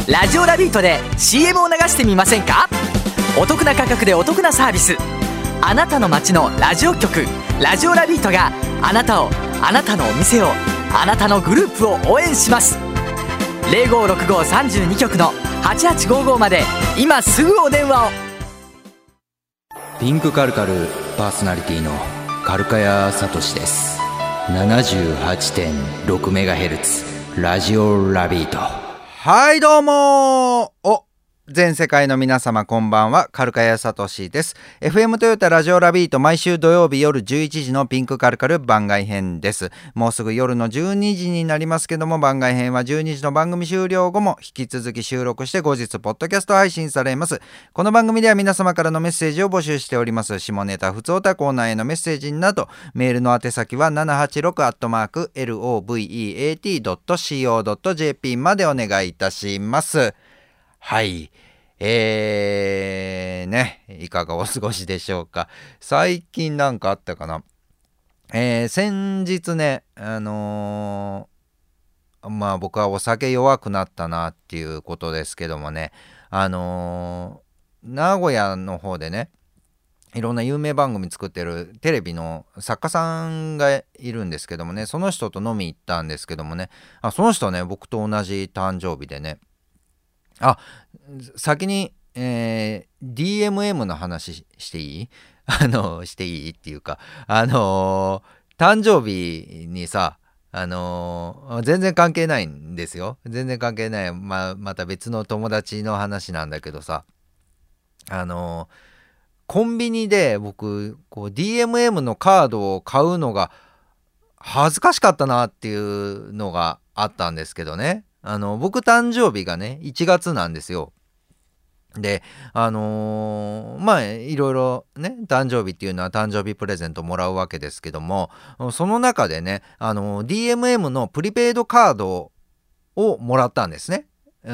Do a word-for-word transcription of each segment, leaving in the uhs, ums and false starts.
ラジオラビートで シーエム を流してみませんか？お得な価格でお得なサービス。あなたの街のラジオ局ラジオラビートがあなたを、あなたのお店を、あなたのグループを応援します。 ゼロごろくごさんに局のはちはちごごまで今すぐお電話を。 ピンクカルカルパーソナリティのカルカヤサトシです。 ななじゅうはちてんろくメガヘルツ ラジオラビート。 はいどうもお全世界の皆様こんばんは、カルカヤサトシです。 エフエム トヨタラジオラビート、毎週土曜日夜じゅういちじのピンクカルカル番外編です。もうすぐ夜のじゅうにじになりますけども、番外編はじゅうにじの番組終了後も引き続き収録して後日ポッドキャスト配信されます。この番組では皆様からのメッセージを募集しております。下ネタ、ふつおたコーナーへのメッセージなど、メールの宛先は ななはちろく アットマーク ロベート ドット シーオー ドット ジェーピー までお願いいたします。はい、えーね、いかがお過ごしでしょうか。最近なんかあったかな。えー、先日ね、あのー、まあ僕はお酒弱くなったなっていうことですけどもね、あのー、名古屋の方でね、いろんな有名番組作ってるテレビの作家さんがいるんですけどもね、その人と飲み行ったんですけどもね、あその人はね、僕と同じ誕生日でね、あ、先に、えー、ディーエムエム の話していい？あの、していいっていうか、あのー、誕生日にさ、あのー、全然関係ないんですよ。全然関係ない。まあ、また別の友達の話なんだけどさ、あのー、コンビニで僕、こう ディーエムエム のカードを買うのが恥ずかしかったなっていうのがあったんですけどね。あの僕誕生日がねいちがつなんですよ。であのー、まあいろいろね、誕生日っていうのは誕生日プレゼントもらうわけですけども、その中でね、あの ディーエムエム のプリペイドカードをもらったんですね。うん、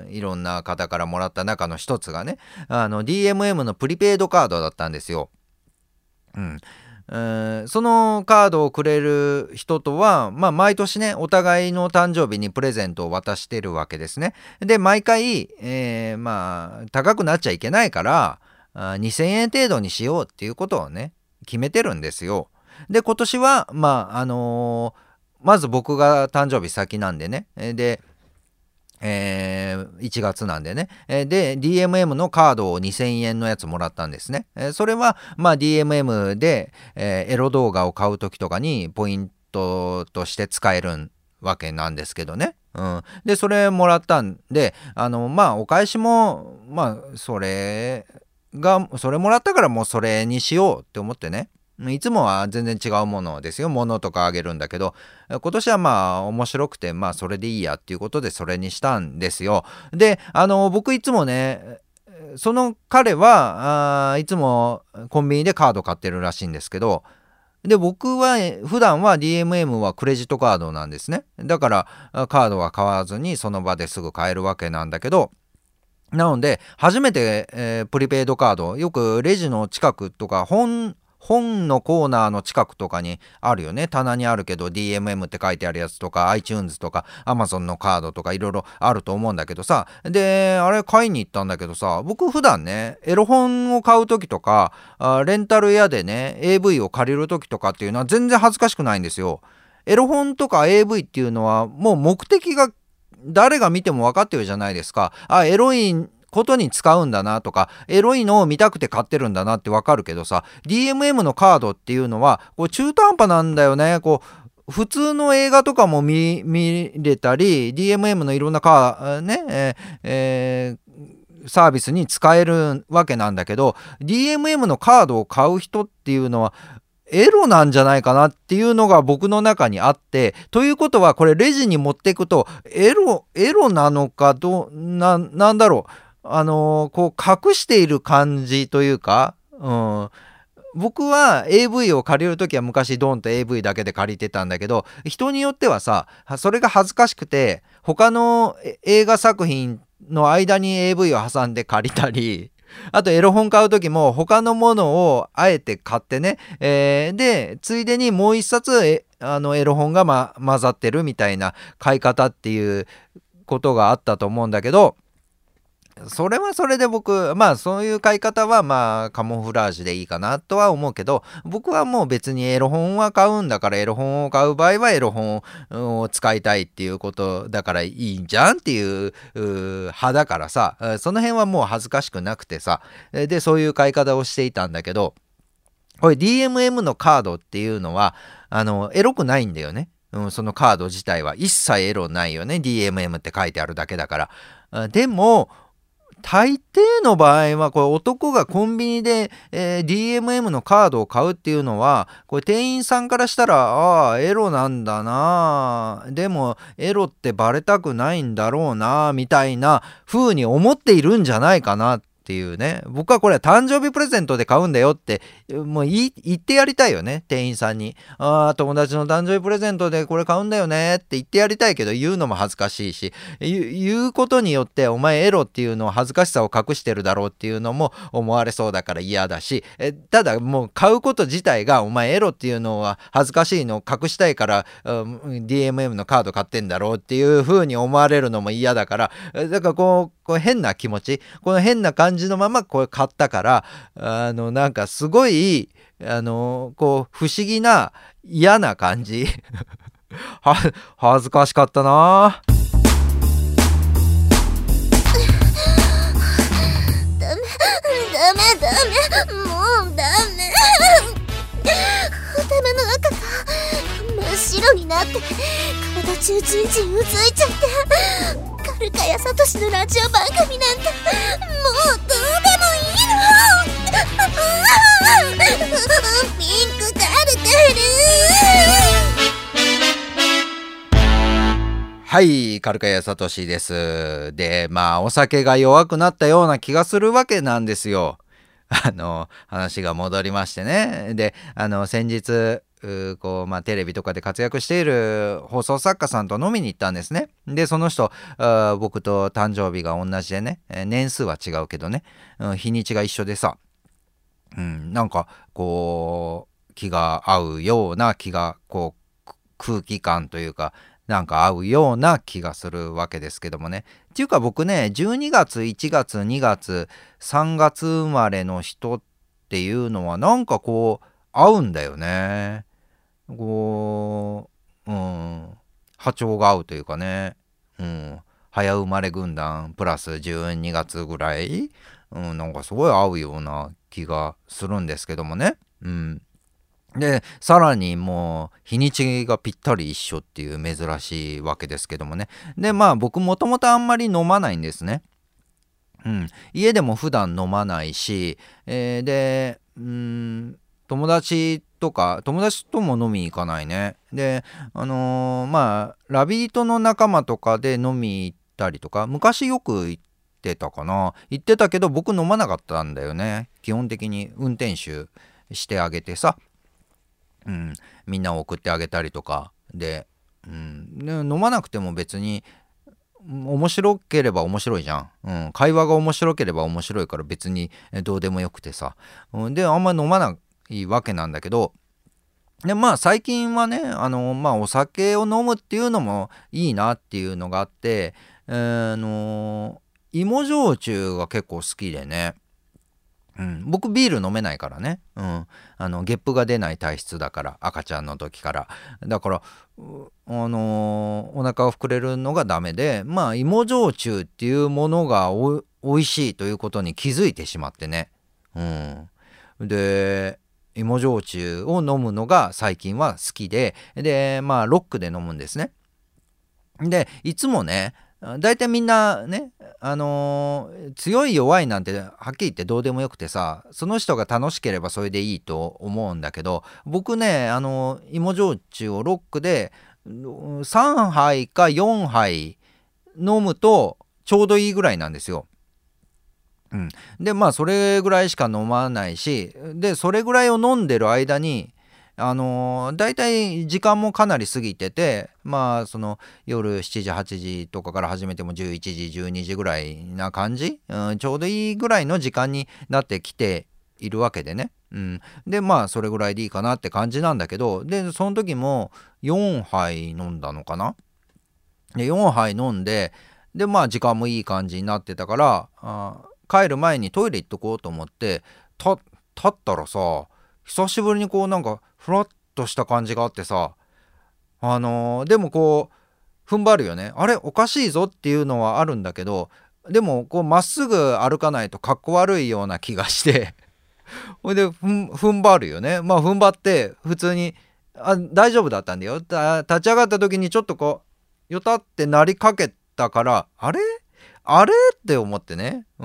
いろんな方からもらった中の一つがね、あの ディーエムエム のプリペイドカードだったんですよ。うんえー、そのカードをくれる人とは、まあ、毎年ねお互いの誕生日にプレゼントを渡してるわけですね。で毎回、えー、まあ高くなっちゃいけないからあにせんえん程度にしようっていうことをね決めてるんですよ。で今年はまああのー、まず僕が誕生日先なんでね、でえー、いちがつなんでね、で ディーエムエム のカードをにせんえんのやつもらったんですね。それはまあ ディーエムエム で、えー、エロ動画を買う時とかにポイントとして使えるわけなんですけどね、うん、でそれもらったんで、あのまあお返しもまあそれがそれもらったからもうそれにしようって思ってね、いつもは全然違うものですよ。物とかあげるんだけど、今年はまあ面白くて、まあそれでいいやっていうことでそれにしたんですよ。で、あの僕いつもね、その彼はあいつもコンビニでカード買ってるらしいんですけど、で僕は普段は ディーエムエム はクレジットカードなんですね。だからカードは買わずにその場ですぐ買えるわけなんだけど、なので初めて、えー、プリペイドカード、よくレジの近くとか本本のコーナーの近くとかにあるよね。棚にあるけど ディーエムエム って書いてあるやつとか iTunes とか Amazon のカードとかいろいろあると思うんだけどさ、であれ買いに行ったんだけどさ、僕普段ねエロ本を買う時とかあレンタル屋でね エーブイ を借りる時とかっていうのは全然恥ずかしくないんですよ。エロ本とか エーブイ っていうのはもう目的が誰が見ても分かってるじゃないですか。あ、エロいことに使うんだなとか、エロいのを見たくて買ってるんだなってわかるけどさ、 ディーエムエム のカードっていうのはこう中途半端なんだよね。こう普通の映画とかも 見, 見れたり ディーエムエム のいろんなカー、ねえーえー、サービスに使えるわけなんだけど、 ディーエムエム のカードを買う人っていうのはエロなんじゃないかなっていうのが僕の中にあって、ということはこれレジに持っていくとエロエロなのかどう な, なんだろうあのー、こう隠している感じというか、うん、僕は エーブイ を借りるときは昔ドンと エーブイ だけで借りてたんだけど、人によってはさそれが恥ずかしくて他の映画作品の間に エーブイ を挟んで借りたり、あとエロ本買う時も他のものをあえて買ってね、えー、でついでにもう一冊えあのエロ本が、ま、混ざってるみたいな買い方っていうことがあったと思うんだけど、それはそれで僕まあそういう買い方はまあカモフラージュでいいかなとは思うけど、僕はもう別にエロ本は買うんだから、エロ本を買う場合はエロ本を使いたいっていうことだからいいんじゃんっていう派だからさ、その辺はもう恥ずかしくなくてさ、でそういう買い方をしていたんだけど、これ ディーエムエム のカードっていうのはあのエロくないんだよね。うん、そのカード自体は一切エロないよね。 ディーエムエム って書いてあるだけだから。でも大抵の場合はこれ男がコンビニで、えー、ディーエムエム のカードを買うっていうのはこれ店員さんからしたらああエロなんだな、でもエロってバレたくないんだろうなみたいな風に思っているんじゃないかなっていうね。僕はこれは誕生日プレゼントで買うんだよってもう言い言ってやりたいよね、店員さんに。ああ友達の誕生日プレゼントでこれ買うんだよねって言ってやりたいけど、言うのも恥ずかしいし、言うことによってお前エロっていうのを恥ずかしさを隠してるだろうっていうのも思われそうだから嫌だし、えただもう買うこと自体がお前エロっていうのは恥ずかしいのを隠したいから、うん、ディーエムエム のカード買ってんだろうっていう風に思われるのも嫌だから、だからこうこう変な気持ち、この変な感じのままこれ買ったから、あのなんかすごいあのこう不思議な嫌な感じは恥ずかしかったな。 ダメダメダメもうダメ頭の中が真っ白になって体中じんじんうずいちゃって、カルカヤサトシのラジオ番組なんてもうどうでもいいのピンクカルカル。 はい、カルカヤサトシです。で、まあお酒が弱くなったような気がするわけなんですよ。あの話が戻りましてね。で、あの先日こう、まあ、テレビとかで活躍している放送作家さんと飲みに行ったんですね。でその人あ僕と誕生日が同じでね、年数は違うけどね、うん、日にちが一緒でさ、うん、なんかこう気が合うような気がこう空気感というかなんか合うような気がするわけですけどもね。っていうか僕ねじゅうにがついちがつにがつさんがつ生まれの人っていうのはなんかこう合うんだよね。こう、うん、波長が合うというかね、うん、早生まれ軍団プラスじゅうにがつぐらい、うん、なんかすごい合うような気がするんですけどもね。うん、でさらにもう日にちがぴったり一緒っていう珍しいわけですけどもね。でまあ僕もともとあんまり飲まないんですね。うん、家でも普段飲まないし、えー、でうーん友達とか友達とも飲みに行かないね。であのー、まあラビートの仲間とかで飲み行ったりとか昔よく行ってたかな行ってたけど僕飲まなかったんだよね。基本的に運転手してあげてさ、うん、みんなを送ってあげたりとかで、うん、で飲まなくても別に面白ければ面白いじゃん、うん、会話が面白ければ面白いから別にどうでもよくてさ、うん、であんま飲まないわけなんだけど、でまあ最近はねあの、まあ、お酒を飲むっていうのもいいなっていうのがあって、えー、あの芋焼酎が結構好きでね、うん、僕ビール飲めないからね、うん、あのゲップが出ない体質だから赤ちゃんの時からだから、あのー、お腹を膨れるのがダメで、まあ芋焼酎っていうものがお美味しいということに気づいてしまってね、うん、で芋焼酎を飲むのが最近は好きで、でまあロックで飲むんですね。でいつもねだいたいみんなね、あのー、強い弱いなんてはっきり言ってどうでもよくてさ、その人が楽しければそれでいいと思うんだけど、僕ね、あのー、芋焼酎をロックでさんはいかよんはい飲むとちょうどいいぐらいなんですよ。うん、でまあそれぐらいしか飲まないし、でそれぐらいを飲んでる間にあのー、だいたい時間もかなり過ぎてて、まあその夜しちじはちじとかから始めてもじゅういちじじゅうにじぐらいな感じ、うん、ちょうどいいぐらいの時間になってきているわけでね、うん、でまあそれぐらいでいいかなって感じなんだけど、でその時もよんはい飲んだのかな。でよんはい飲んででまあ時間もいい感じになってたから、あ帰る前にトイレ行っとこうと思ってた立ったらさ、久しぶりにこうなんかフラッとした感じがあってさ、あのーでもこう踏ん張るよね。あれおかしいぞっていうのはあるんだけど、でもこうまっすぐ歩かないとかっこ悪いような気がしてほいでふん踏ん張るよね。まあ踏ん張って普通にあ大丈夫だったんだよ。た立ち上がった時にちょっとこうよたってなりかけたから、あれあれって思ってね、うん、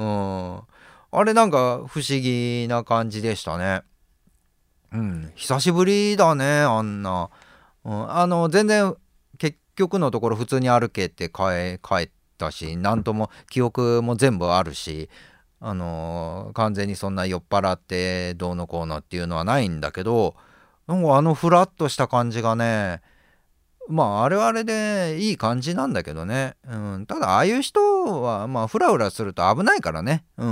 あれなんか不思議な感じでしたね。うん、久しぶりだねあんな、うん、あの全然結局のところ普通に歩けて帰帰ったし、なんとも記憶も全部あるし、あのー完全にそんな酔っ払ってどうのこうのっていうのはないんだけど、なんかあのフラッとした感じがね、まああれはあれでいい感じなんだけどね、うん、ただああいう人はまあフラフラすると危ないからね、うん、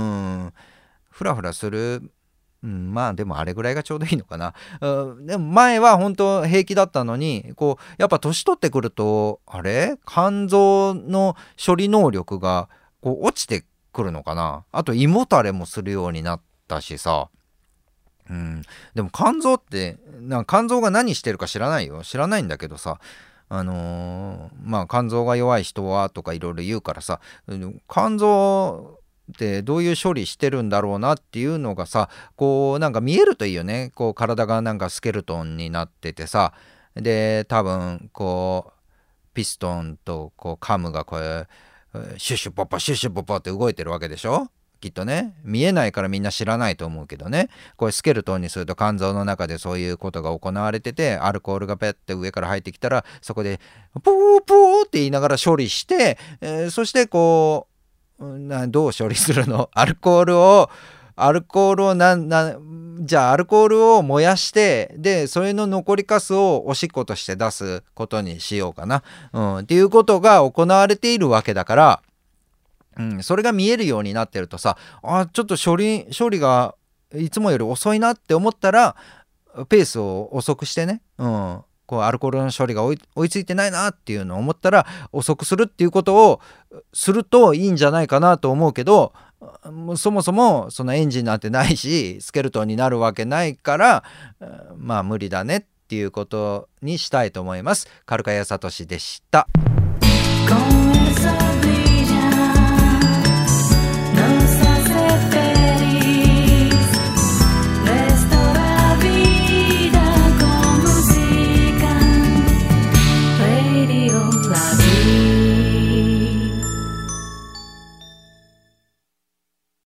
フラフラする、うん、まあでもあれぐらいがちょうどいいのかな、うん、でも前は本当平気だったのに、こうやっぱ年取ってくるとあれ肝臓の処理能力がこう落ちてくるのかな。あと胃もたれもするようになったしさ、うん、でも肝臓ってなんか肝臓が何してるか知らないよ知らないんだけどさ、あのーまあ肝臓が弱い人はとかいろいろ言うからさ、肝臓ってどういう処理してるんだろうなっていうのがさ、こうなんか見えるといいよね。こう体がなんかスケルトンになっててさ、で多分こうピストンとこうカムがこうシュッシュポッポシュッシュポッポって動いてるわけでしょ、きっとね。見えないからみんな知らないと思うけどね、これスケルトンにすると肝臓の中でそういうことが行われてて、アルコールがペッて上から入ってきたらそこでポーポーって言いながら処理して、えーそしてこうなどう処理するの、アルコールをアルコールをななじゃあアルコールを燃やして、でそれの残りかすをおしっことして出すことにしようかな、うん、っていうことが行われているわけだから、うん、それが見えるようになってるとさ、あちょっと処理処理がいつもより遅いなって思ったらペースを遅くしてね、うん、こうアルコールの処理が追い、追いついてないなっていうのを思ったら遅くするっていうことをするといいんじゃないかなと思うけど、そもそもそのエンジンなんてないしスケルトンになるわけないから、まあ無理だねっていうことにしたいと思います。カルカヤサトシでした。